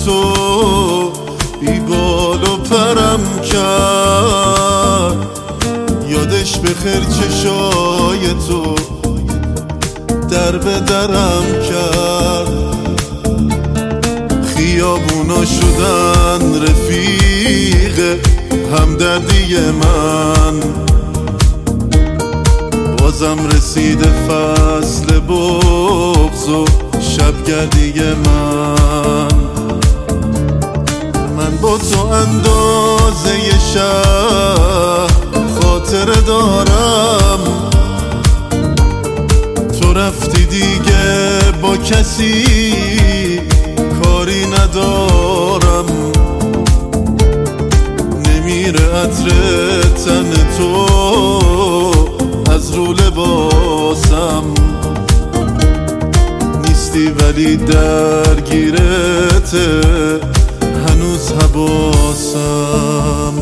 تو بی بال و پرم کرد. یادش بخیر چشای تو در به درم کرد. خیابونا شدن رفیق همدردی من، بازم رسیده فصل بغض و شبگردی من با تو اندازه شهر خاطره دارم. تو رفتی دیگه با کسی کاری ندارم. نمیره عطر تن تو از رو لباسم، نیستی ولی درگیرته هنوز حواسم.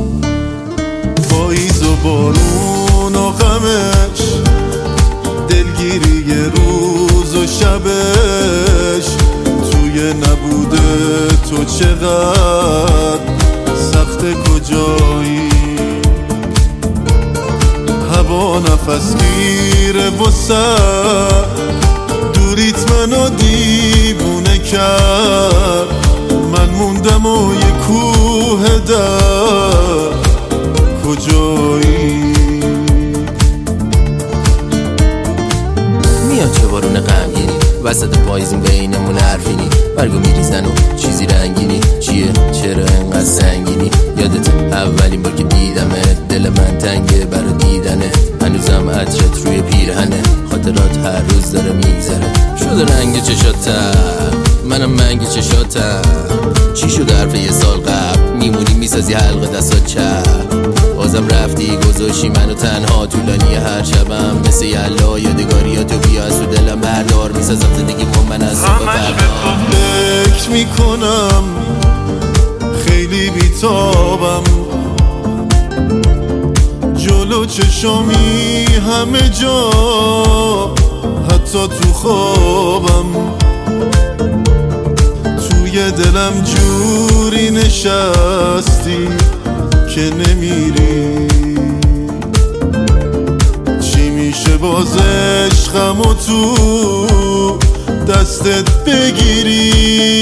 پاییز و بارون و غمش، دلگیری روز و شبش، توی نبوده تو چقدر سخت کجایی. هوا نفس گیره و سر دوریت منو دیوونه کرد. من موندم و یه کوه در کجایی. میاد چه بارون غمگینی وسط پاییزین بینمون حرفینی، برگو میریزن و چیزی رنگینی. چیه چرا انقدر سنگینی؟ یادت اولین بار که دیدمت دل من تنگه برا دیدنه. هنوزم عطرت روی پیرهنه، خاطرات هر روز داره میگذره. شده رنگ چشاتم منم منگ چشاتم. چی شد حرف یه سال قبل میمونی میسازی حلقه دستات چپ. بازم رفتی گذاشی منو تنها، طولانی هر شبم مثل یلا یادگاریاتو بیا از تو دلم بردار. میسازم زندگی من از تو فکر میکنم خیلی بیتابم، جلو چشامی همه جا حتی تو خوابم. توی دلم جوری نشستی که نمیری. چی میشه باز عشقم و تو دستت بگیری؟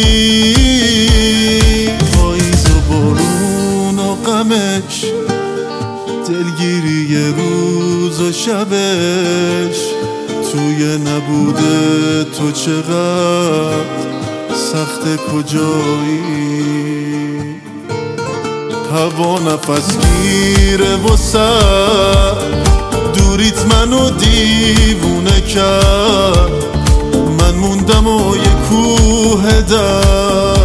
پاییز و بارون و غمش، دلگیری روز و شبش، توی نبوده تو چقدر سخت کجایی. هوا نفس گیره و سر دوریت منو دیوونه کرد. من موندم و یه کوه در